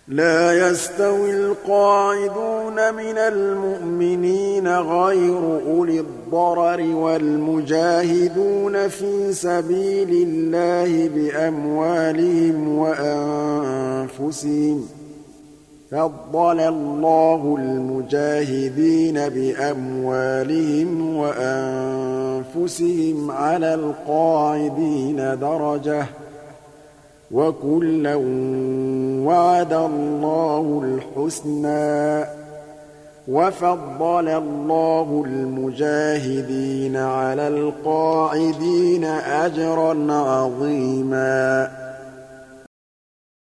لا يستوي القاعدون من المؤمنين غير أولي الضرر والمجاهدون في سبيل الله بأموالهم وأنفسهم فضل الله المجاهدين بأموالهم وأنفسهم على القاعدين درجة وكلا وعد الله الحسنى وفضل الله المجاهدين على القاعدين أجرا عظيما